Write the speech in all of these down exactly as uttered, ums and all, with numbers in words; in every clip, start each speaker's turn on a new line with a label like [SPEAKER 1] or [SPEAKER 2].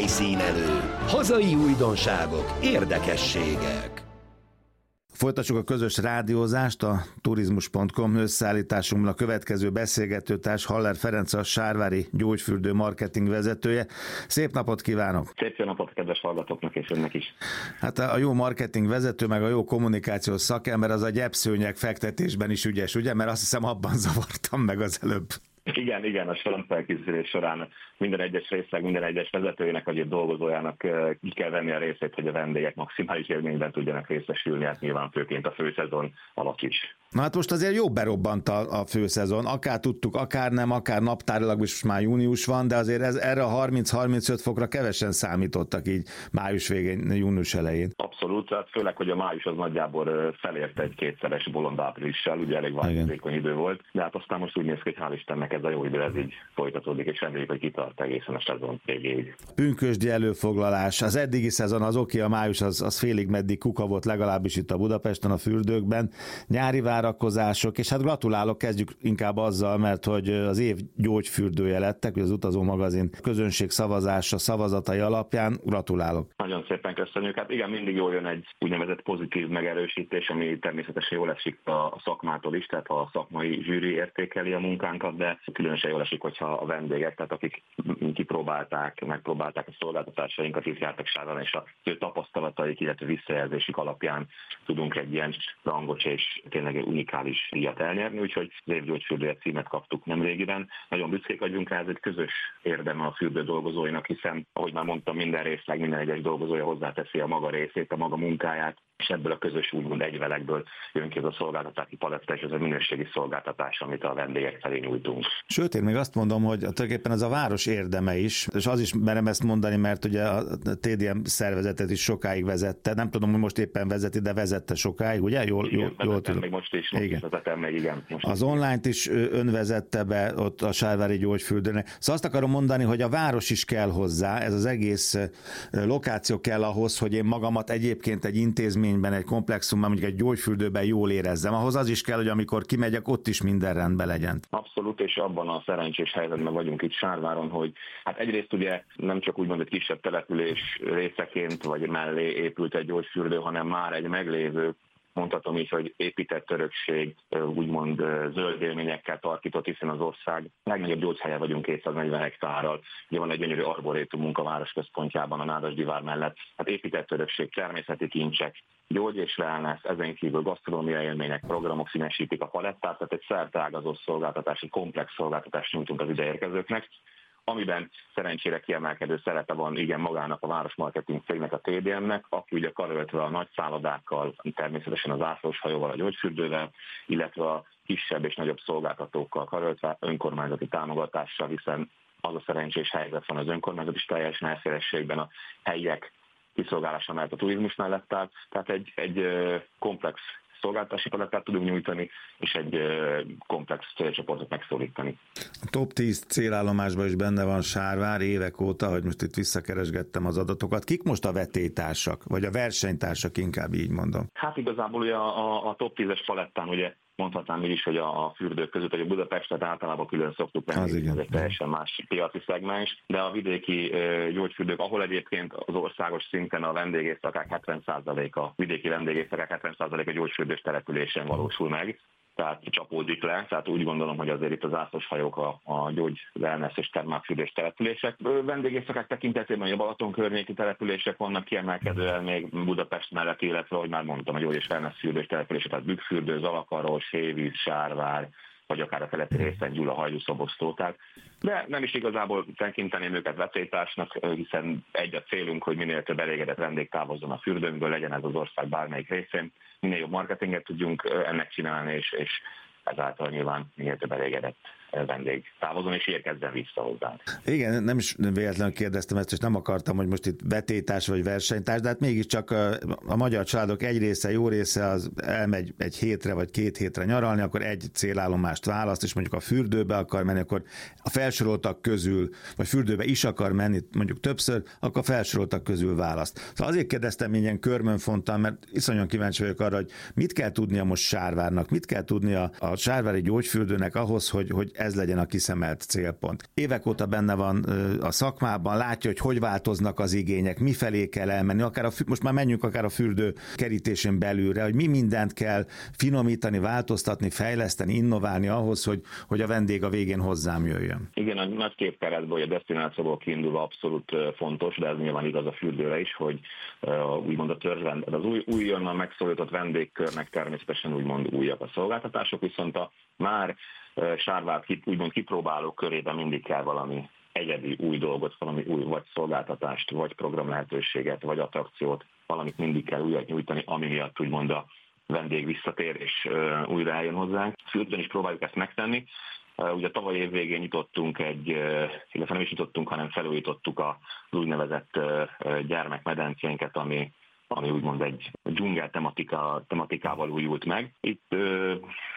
[SPEAKER 1] helyszínelő, hazai újdonságok, érdekességek.
[SPEAKER 2] Folytassuk a közös rádiózást, a turizmus pont com összeállításunkban a következő beszélgetőtárs Haller Ferenc, a Sárvári Gyógyfürdő marketing vezetője. Szép napot kívánok!
[SPEAKER 3] Szép jó napot kedves hallgatóknak és önnek is!
[SPEAKER 2] Hát a jó marketing vezető, meg a jó kommunikációs szakember az a gyepszőnyeg fektetésben is ügyes, ugye? Mert azt hiszem abban zavartam meg az előbb.
[SPEAKER 3] Igen, igen, a sorozatfelkészülés során minden egyes részleg, minden egyes vezetőjének vagy dolgozójának ki kell venni a részét, hogy a vendégek maximális élményben tudjanak részesülni, hát nyilván főként a főszezon alatt is.
[SPEAKER 2] Na hát most azért jó berobbant a, a főszezon, akár tudtuk, akár nem, akár naptárilag is már június van, de azért ez, erre a harminc-harmincöt fokra kevesen számítottak így május végén, június elején.
[SPEAKER 3] Abszolút, hát főleg, hogy a május az nagyjából felért egy kétszeres bolond áprilissal, ugye elég változékony idő volt, de hát aztán most úgy néz ki, hogy hál' Istennek ez a jó idő, ez így folytatódik, és reméljük, hogy kitart egészen a szezon végéig.
[SPEAKER 2] Pünkösdi előfoglalás, az eddigi szezon az oké, a május az, az félig meddig kuka volt, legalábbis itt a Budapesten, a fürdőkben, nyári várakozások, és hát gratulálok, kezdjük inkább azzal, mert hogy az év gyógyfürdője lettek, hogy az Utazó magazin közönség szavazása szavazatai alapján, gratulálok.
[SPEAKER 3] Nagyon szépen köszönjük, hát igen, mindig jól jön egy úgynevezett pozitív megerősítés, ami természetesen jól esik a szakmától is, tehát ha a szakmai zsűri értékeli a munkánkat, de különösen jól esik, hogyha a vendégek, tehát akik kipróbálták, megpróbálták a szolgáltatásainkat, itt jártak Sárváron, és a ő tapasztalataik, illetve visszajelzésük alapján tudunk egy ilyen rangos és tényleg egy unikális díjat elnyerni, úgyhogy az év gyógyfürdője címet kaptuk nemrégiben. Nagyon büszkék vagyunk rá, ez egy közös érdeme a fürdő dolgozóinak, hiszen, ahogy már mondtam, minden részleg, minden egyes dolgozója hozzáteszi a maga részét, a maga munkáját, és ebből a közös úgymond egyvelekből jön ki ez a szolgáltatási paletta, és ez a minőségi szolgáltatás, amit a vendégek felé nyújtunk.
[SPEAKER 2] Sőt, én még azt mondom, hogy tulajdonképpen ez a város érdeme is, és az is merem ezt mondani, mert ugye a té dé em szervezetet is sokáig vezette, nem tudom, hogy most éppen vezeti, de vezette sokáig, ugye? Jól,
[SPEAKER 3] igen,
[SPEAKER 2] jól, jól tudom.
[SPEAKER 3] Még most is, most
[SPEAKER 2] igen.
[SPEAKER 3] is vezetem még, igen. Most
[SPEAKER 2] az online-t is ön vezette be ott a Sárvári Gyógyfürdőnek. Szóval azt akarom mondani, hogy a város is kell hozzá, ez az egész lokáció kell ahhoz, hogy én magamat egyébként egy intézményben, egy komplexumban, mondjuk egy gyógyfürdőben jól érezzem. Ahhoz az is kell, hogy amikor kimegyek, ott is minden rendben legyen.
[SPEAKER 3] Abszolút, és abban a szerencsés helyzetben vagyunk itt Sárváron, hogy hát egyrészt ugye nem csak úgymond egy kisebb település részeként vagy mellé épült egy gyógyfürdő, hanem már egy meglévő, mondhatom így, hogy épített örökség, úgymond zöld élményekkel tarkított, hiszen az ország legnagyobb gyógyhelye vagyunk kétszáznegyven hektárral. Ugye van egy gyönyörű arborétumunk a város központjában, a Nádasdy-vár mellett. Hát épített örökség, természeti kincsek, gyógy és wellness, ezen kívül gasztronómiai élmények, programok színesítik a palettát, tehát egy szerteágazó szolgáltatási, komplex szolgáltatást nyújtunk az ideérkezőknek, amiben szerencsére kiemelkedő szerepe van igen magának a városmarketing cégnek, a té dé em-nek, aki ugye karöltve a nagy szállodákkal, természetesen az ászlós hajóval, a gyógyfürdővel, illetve a kisebb és nagyobb szolgáltatókkal karöltve önkormányzati támogatással, hiszen az a szerencsés helyzet van az önkormányzat is teljesen elszélességben a helyiek kiszolgálása mellett a turizmus mellett áll, tehát egy, egy komplex szolgáltatási palettát tudunk nyújtani, és egy komplex célcsoportot megszólítani.
[SPEAKER 2] A top tíz célállomásban is benne van Sárvár évek óta, hogy most itt visszakeresgettem az adatokat. Kik most a vetétársak, vagy a versenytársak, inkább így mondom?
[SPEAKER 3] Hát igazából ugye a, a, a top tízes palettán ugye mondhatnám így is, hogy a, a fürdők között, hogy a Budapestet általában külön szoktuk venni, ez egy teljesen más piaci szegmens, de a vidéki e, gyógyfürdők, ahol egyébként az országos szinten a vendégészakák hetven százaléka, vidéki vendégészakák hetven százaléka gyógyfürdős településen valósul meg, tehát csapódik le, tehát úgy gondolom, hogy azért itt az ászlós hajók a, a gyógy, wellness és termálfürdős települések. Vendégészakák tekintetében a Balaton környéki települések vannak kiemelkedően még Budapest mellett, illetve, ahogy már mondtam, a gyógy és wellness fürdős települések, tehát Bükkfürdő, Zalakaros, Hévíz, Sárvár, vagy akár a keleti részen Gyula, Hajdú-Szoboszló. Tehát, de nem is igazából tekinteném őket vetélytársnak, hiszen egy a célunk, hogy minél több elégedett vendég távozzon a fürdőnkből, legyen ez az ország bármelyik részén, minél jobb marketinget tudjunk ennek csinálni, és, és ezáltal nyilván minél több elégedett vendég távozon, és érkezzen vissza hozzánk.
[SPEAKER 2] Igen, nem is véletlenül kérdeztem ezt, és nem akartam, hogy most itt vetélytárs vagy versenytárs, de hát mégiscsak a, a magyar családok egy része, jó része az elmegy egy hétre vagy két hétre nyaralni, akkor egy célállomást választ, és mondjuk a fürdőbe akar menni, akkor a felsoroltak közül, vagy fürdőbe is akar menni mondjuk többször, akkor a felsoroltak közül választ. Szóval azért kérdeztem ilyen körmönfontan, mert iszonyan kíváncsi vagyok arra, hogy mit kell tudnia most Sárvárnak, mit kell tudnia a Sárvári Gyógyfürdőnek ahhoz, hogy, hogy ez legyen a kiszemelt célpont. Évek óta benne van a szakmában, látja, hogy hogy változnak az igények, mifelé kell elmenni, akár a, most már menjünk akár a fürdő kerítésén belülre, hogy mi mindent kell finomítani, változtatni, fejleszteni, innoválni ahhoz, hogy, hogy a vendég a végén hozzám jöjjön. Igen, a nagy képkeretből, hogy a desztinációból kiindulva abszolút fontos, de ez nyilván igaz a fürdőre is, hogy uh, úgymond a törzsvend, az új, újonnan megszólított vendégkörnek természetesen úgymond újak a szolgáltatások, viszont a már uh, sárvált úgymond kipróbáló körében mindig kell valami egyedi új dolgot, valami új vagy szolgáltatást, vagy programlehetőséget, vagy attrakciót, valamit mindig kell újat nyújtani, ami miatt úgymond a vendég visszatér és uh, újra eljön hozzánk. Fürdőn is próbáljuk ezt megtenni. Uh, ugye tavaly év végén nyitottunk egy, uh, illetve nem is nyitottunk, hanem felújítottuk az úgynevezett uh, gyermekmedencénket, ami, ami úgymond egy dzsungel tematika, tematikával újult meg. Itt uh,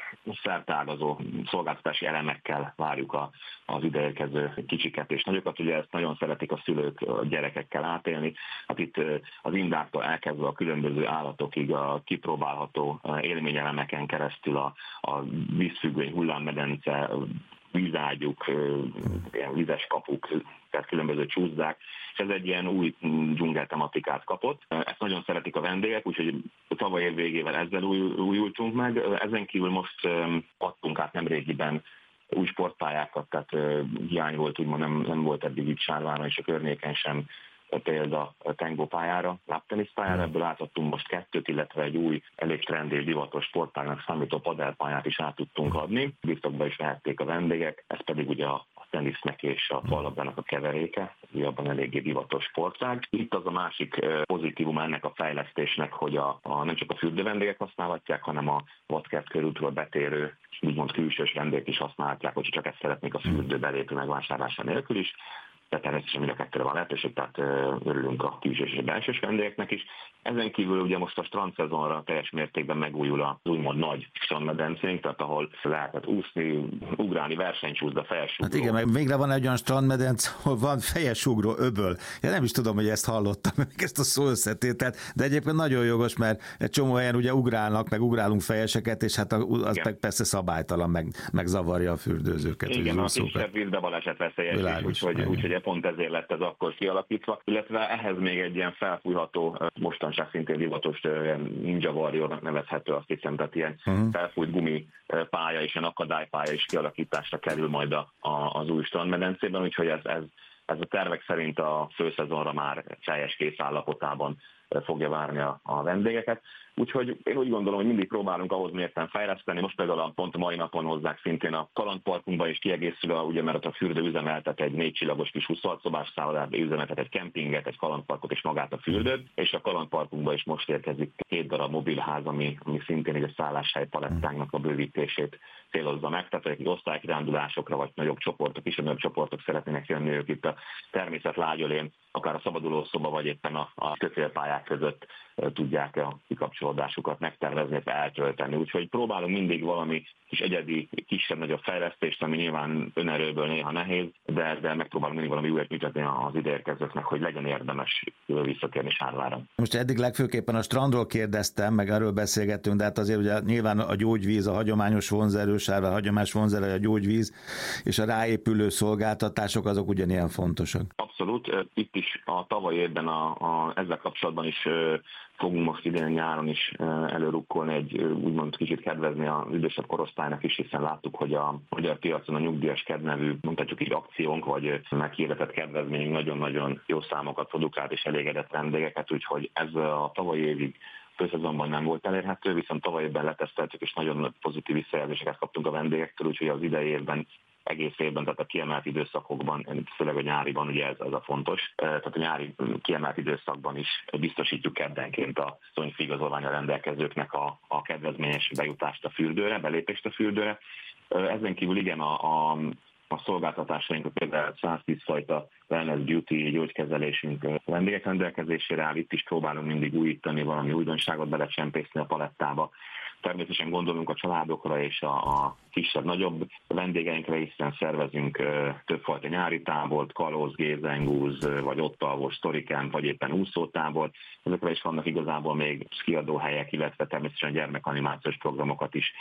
[SPEAKER 2] szerteágazó szolgáltatási elemekkel várjuk a, az ideérkező kicsiket és nagyokat. Ugye ezt nagyon szeretik a szülők a gyerekekkel átélni. Hát itt az indáktól elkezdve a különböző állatokig a kipróbálható élményelemeken keresztül a, a vízfüggvény, hullámmedence, vízágyuk, ilyen vizes kapuk, tehát különböző csúszdák, és ez egy ilyen új dzsungel tematikát kapott. Ezt nagyon szeretik a vendégek, úgyhogy tavaly év végével ezzel új, újultunk meg. Ezen kívül most adtunk át nemrégiben új sportpályákat, tehát hiány volt, úgymond nem, nem volt eddig itt Sárváron és a környéken sem példa tengópályára, lábteniszpályára, ebből átadtunk most kettőt, illetve egy új, elég trendi és divatos sportpályának számító padellpályát is át tudtunk adni. Birtokba is vehették a vendégek, ez pedig ugye a tenisznek és a fallabdának a keveréke, ugye abban eléggé divatos sportág. Itt az a másik pozitívum ennek a fejlesztésnek, hogy a, a, nem csak a fürdővendégek használhatják, hanem a vadkert körútról betérő, úgymond külsős vendégek is használhatják, hogy csak ezt szeretnék a fürdő belépő megvásárlása nélkül is. De természetesen mind a kettőre van lehetőség, tehát örülünk a külsős és belsős vendégeknek is. Ezen kívül ugye most a strandszezonra teljes mértékben megújul az úgymond nagy strandmedencénk, tehát ahol lehetett úszni, ugrálni, versenycsúszda, fejesugró. Hát igen, meg végre van egy olyan strandmedence, ahol van fejesugró öböl. Én nem is tudom, hogy ezt hallottam, meg ezt a szó összetételt, de egyébként nagyon jogos, mert egy csomó helyen ugye ugrálnak, meg ugrálunk fejeseket, és hát az meg persze szabálytalan, meg, meg zavarja a fürdőzőket.
[SPEAKER 3] Igen, a kisebb vízbebaleset veszélyes is, úgyhogy, úgyhogy pont ezért lett ez akkor kialakítva, illetve ehhez még egy ilyen felfújható, mostanság szintén divatos Ninja Warrior nevezhető, azt hiszem, tehát ilyen uh-huh. felfújt gumi pálya és ilyen akadálypálya is kialakításra kerül majd a, a, az új strandmedencében, úgyhogy ez, ez, ez a tervek szerint a főszezonra már teljes kész állapotában fogja várni a, a vendégeket. Úgyhogy én úgy gondolom, hogy mindig próbálunk ahhoz mérten fejleszteni. Most például pont a mai napon hozzák szintén a kalandparkunkban is kiegészülve, ugye, mert a fürdő üzemeltet egy négy csillagos kis huszonhat szobás szállodát, üzemeltet egy kempinget, egy kalandparkot és magát a fürdőt, és a kalandparkunkban is most érkezik két darab mobilház, ami, ami szintén egy a szálláshely palettánknak a bővítését célozza meg, tehát akik osztálykirándulásokra vagy nagyobb csoportok, kisebb nagyobb csoportok szeretnének jönni, ők itt a természet lágyölén, akár a szabadulószoba, vagy éppen a, a kötélpályák között e, tudják a kikapcsolódásukat megtervezni, eltölteni. Úgyhogy próbálunk mindig valami kis egyedi, kisebb-nagyobb fejlesztést, ami nyilván önerőből néha nehéz, de, de megpróbálunk mindig valami újat mutatni az ideérkezőknek, hogy legyen érdemes visszatérni Sárvára. Most eddig legfőképpen a strandról kérdeztem, meg erről beszélgettünk, de hát azért ugye nyilván a gyógyvíz, a hagyományos vonzerő, Sárvár hagyományos vonzerő, a gyógyvíz és a ráépülő szolgáltatások azok ugyanilyen fontosak. Abszolút. Itt is a tavaly évben a, a, ezzel kapcsolatban is fogunk most idén nyáron is előrukkolni, egy úgymond kicsit kedvezni az idősebb korosztálynak is, hiszen láttuk, hogy a magyar piacon a nyugdíjas kedvnevű, mondhatjuk így akciónk, vagy meghirdetett kedvezményünk nagyon-nagyon jó számokat produkált és elégedett vendégeket, úgyhogy ez a tavalyi évig főszezonban nem volt elérhető, viszont tavaly évben leteszteltük, és nagyon pozitív visszajelzéseket kaptunk a vendégektől, úgyhogy az idei évben egész évben, tehát a kiemelt időszakokban, főleg a nyáriban, ugye ez, ez a fontos. Tehát a nyári kiemelt időszakban is biztosítjuk keddenként a szonyfi igazolvánnyal rendelkezőknek a, a kedvezményes bejutást a fürdőre, belépést a fürdőre. Ezen kívül igen, a, a, a szolgáltatásaink, például száztíz fajta wellness beauty gyógykezelésünk vendégek rendelkezésére áll, itt is próbálunk mindig újítani, valami újdonságot belecsempészni a palettába. Természetesen gondolunk a családokra és a, a kisebb-nagyobb vendégeinkre, hiszen szervezünk uh, többfajta nyári tábort, kalóz, gézengúz, vagy ott alvós sztorikán, vagy éppen úszótábor. Ezekre is vannak igazából még kiadóhelyek, illetve természetesen gyermekanimációs programokat is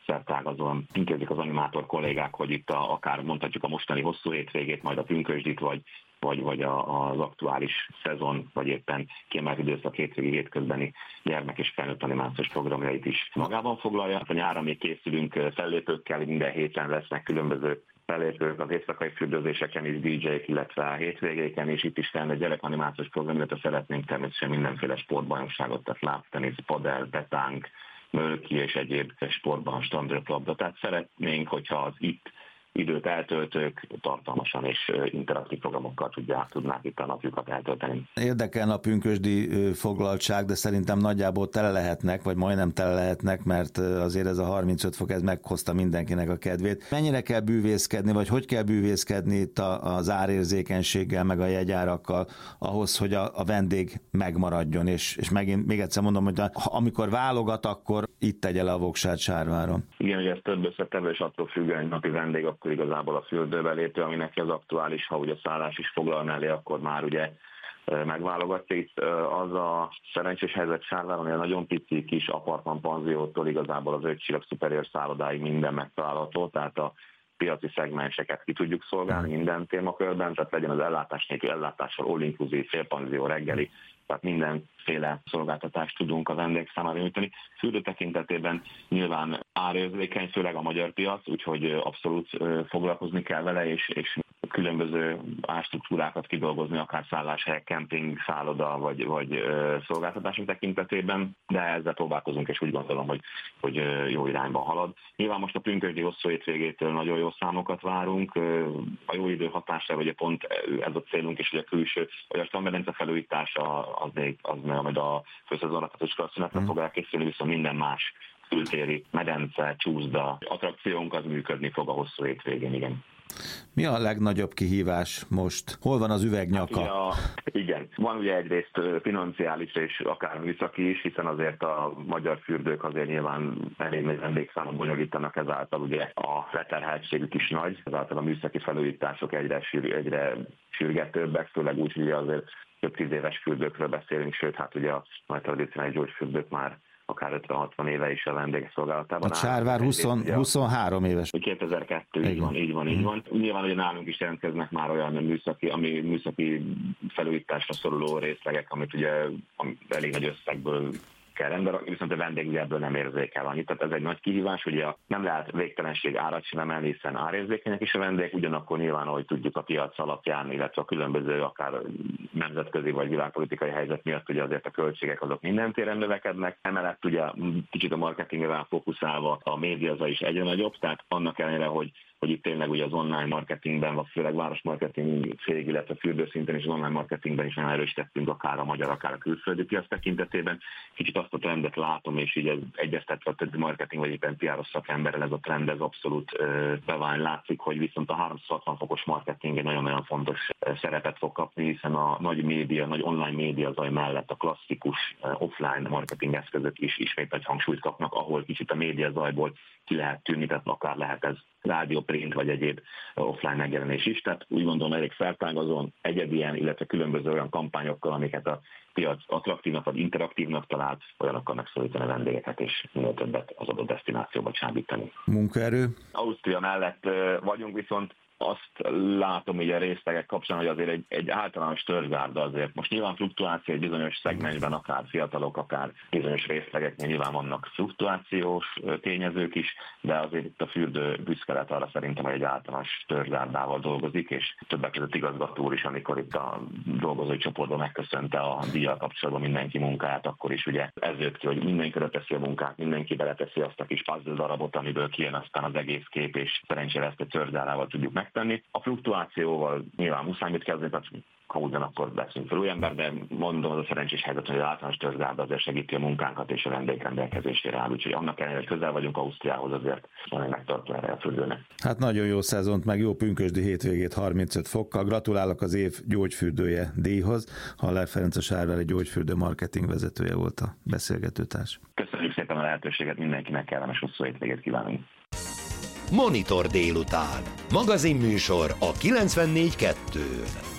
[SPEAKER 3] szertágazóan intézik az animátor kollégák, hogy itt a, akár mondhatjuk a mostani hosszú hétvégét, majd a pünkösdit, vagy, vagy, vagy a, az aktuális szezon, vagy éppen kiemelt időszak hétvégi hétközbeni gyermek és felnőtt animációs programjait is magában foglalja. A nyáron még készülünk fellépőkkel, minden héten lesznek különböző fellépők az éjszakai fürdőzéseken is, dé jék, illetve a hétvégéken, és itt is felnőtt gyerekanimāciós program, illetve szeretnénk természetesen mindenféle sportbajnokságot, tehát lábtenisz, padel, petánk, mölki és egyéb sportban, strandröplabda. Tehát szeretnénk, hogyha az itt időt eltöltők tartalmasan és interaktív programokkal tudják, tudnák itt a napjukat eltölteni.
[SPEAKER 2] Érdekelne a pünkösdi foglaltság, de szerintem nagyjából tele lehetnek, vagy majdnem tele lehetnek, mert azért ez a harmincöt fok, ez meghozta mindenkinek a kedvét. Mennyire kell bűvészkedni, vagy hogy kell bűvészkedni itt az árérzékenységgel, meg a jegyárakkal ahhoz, hogy a, a vendég megmaradjon, és, és megint még egyszer mondom, hogy amikor válogat, akkor itt tegye le a voksát Sárváron.
[SPEAKER 3] Igen, ugye ez több összetevő, és attól függően, hogy napi vendég, akkor igazából a fürdőbe lépő, ami neki az aktuális, ha ugye a szállás is foglal mellé, akkor már ugye megválogatja. Itt az a szerencsés helyzet Sárváron, hogy a nagyon pici kis apartman panziótól igazából az öt csillag szuperior szállodáig minden megtalálható, tehát a piaci szegmenseket ki tudjuk szolgálni minden témakörben, tehát legyen az ellátás nélkül ellátással, all-inclusive, félpanzió, reggeli, tehát mindenféle szolgáltatást tudunk a vendég számára nyújtani. Fürdő tekintetében nyilván árérzékeny, főleg a magyar piac, úgyhogy abszolút foglalkozni kell vele, és, és különböző árstruktúrákat kidolgozni, akár szálláshelyek, kemping, szálloda, vagy, vagy szolgáltatások tekintetében, de ezzel próbálkozunk, és úgy gondolom, hogy, hogy jó irányba halad. Nyilván most a pünkösdi hosszú hétvégétől nagyon jó számokat várunk, a jó idő hatására, vagy pont ez a célunk is, hogy a külső, vagy a Strandmedence felújítása, az még, az még majd a főszezonra, tehát iskola szünetre fog elkészülni, viszont minden más kültéri medence, csúszda, attrakciónk az működni fog a hosszú hétvégén, igen.
[SPEAKER 2] Mi a legnagyobb kihívás most? Hol van az üvegnyaka?
[SPEAKER 3] Hát a, igen, van ugye egyrészt financiális és akár műszaki is, hiszen azért a magyar fürdők azért nyilván elég nagy vendégszámot bonyolítanak, ezáltal ugye a leterheltségük is nagy, ezáltal a műszaki felújítások egyre, sűr, egyre sürgetőbbek, főleg úgy, hogy azért több tíz éves fürdőkről beszélünk, sőt, hát ugye a nagy tradicionális gyógyfürdők már akár ötven-hatvan éve is a vendégek szolgálatában.
[SPEAKER 2] A Sárvár húsz, huszonhárom éves.
[SPEAKER 3] kétezer-kettő, így van, így van, így van. Nyilván, hogy nálunk is jelentkeznek már olyan műszaki, ami műszaki felújításra szoruló részlegek, amit ugye elég nagy összegből kell rendbe rakni, viszont a vendég ugye ebből nem érzékel annyit. Tehát ez egy nagy kihívás, ugye nem lehet végtelenség árat sem emelni, hiszen árérzékenyek is a vendég, ugyanakkor nyilván, ahogy tudjuk a piac alapján, illetve a különböző akár nemzetközi vagy világpolitikai helyzet miatt ugye azért a költségek azok minden téren növekednek. Emellett ugye kicsit a marketingre fókuszálva a média is egyre nagyobb, tehát annak ellenére, hogy hogy itt tényleg ugye az online marketingben, vagy főleg városmarketing cég, illetve fürdőszinten és az online marketingben is nagyon erősítettünk, akár a magyar, akár a külföldi piac tekintetében. Kicsit azt a trendet látom, és így ez egyeztetve a többi marketing, vagy éppen pé er-os szakemberrel ez a trend, ez abszolút beválni látszik, hogy viszont a háromszázhatvan fokos marketing egy nagyon-nagyon fontos szerepet fog kapni, hiszen a nagy média, nagy online média zaj mellett a klasszikus offline marketing eszközök is ismét egy hangsúlyt kapnak, ahol kicsit a média zajból ki lehet tűnni, tehát akár lehet ez rádió, print vagy egyéb offline megjelenés is. Tehát úgy gondolom, elég feltágazóan egyedien, illetve különböző olyan kampányokkal, amiket a piac attraktívnak vagy interaktívnak talált, olyanokkal megszólítani a vendégeket, és minél többet az adott desztinációba csábítani.
[SPEAKER 2] Munkaerő?
[SPEAKER 3] Ausztria mellett vagyunk, viszont azt látom így a részlegek kapcsán, hogy azért egy, egy általános törzsgárda azért. Most nyilván fluktuáció egy bizonyos szegmensben, akár fiatalok, akár bizonyos részlegeknél nyilván vannak fluktuációs tényezők is, de azért itt a fürdő büszke lett arra szerintem, hogy egy általános törzsgárdával dolgozik, és többek között igazgató úr is, amikor itt a dolgozói csoportban megköszönte a díjjal kapcsolatban mindenki munkáját, akkor is ugye ez jött ki, hogy mindenki teszi a munkát, mindenki beleteszi azt a kis puzzle darabot, amiből kijön aztán az egész kép, és szerencsére ezt egy törzsgárával tudjuk meg tenni. A fluktuációval nyilván muszáj mit kezdeni, tehát ha ugyanakkor leszünk fel új ember, de mondom, az a szerencsés helyzet, hogy az általános törzsgárda azért segíti a munkánkat és a vendég rendelkezésére áll, úgyhogy annak ellenére, hogy közel vagyunk Ausztriához, azért van egy megtartó erre a fürdőnek.
[SPEAKER 2] Hát nagyon jó szezont, meg jó pünkösdi hétvégét harmincöt fokkal. Gratulálok az év gyógyfürdője díjhoz. Haller Ferenc, a Sárvári gyógyfürdő marketing vezetője volt a beszélgetőtárs.
[SPEAKER 3] Köszönjük szépen a lehetőséget, mindenkinek kellemes hosszú hétvégét kívánunk.
[SPEAKER 1] Monitor délután. Magazinműsor a kilencvennégy kettőn.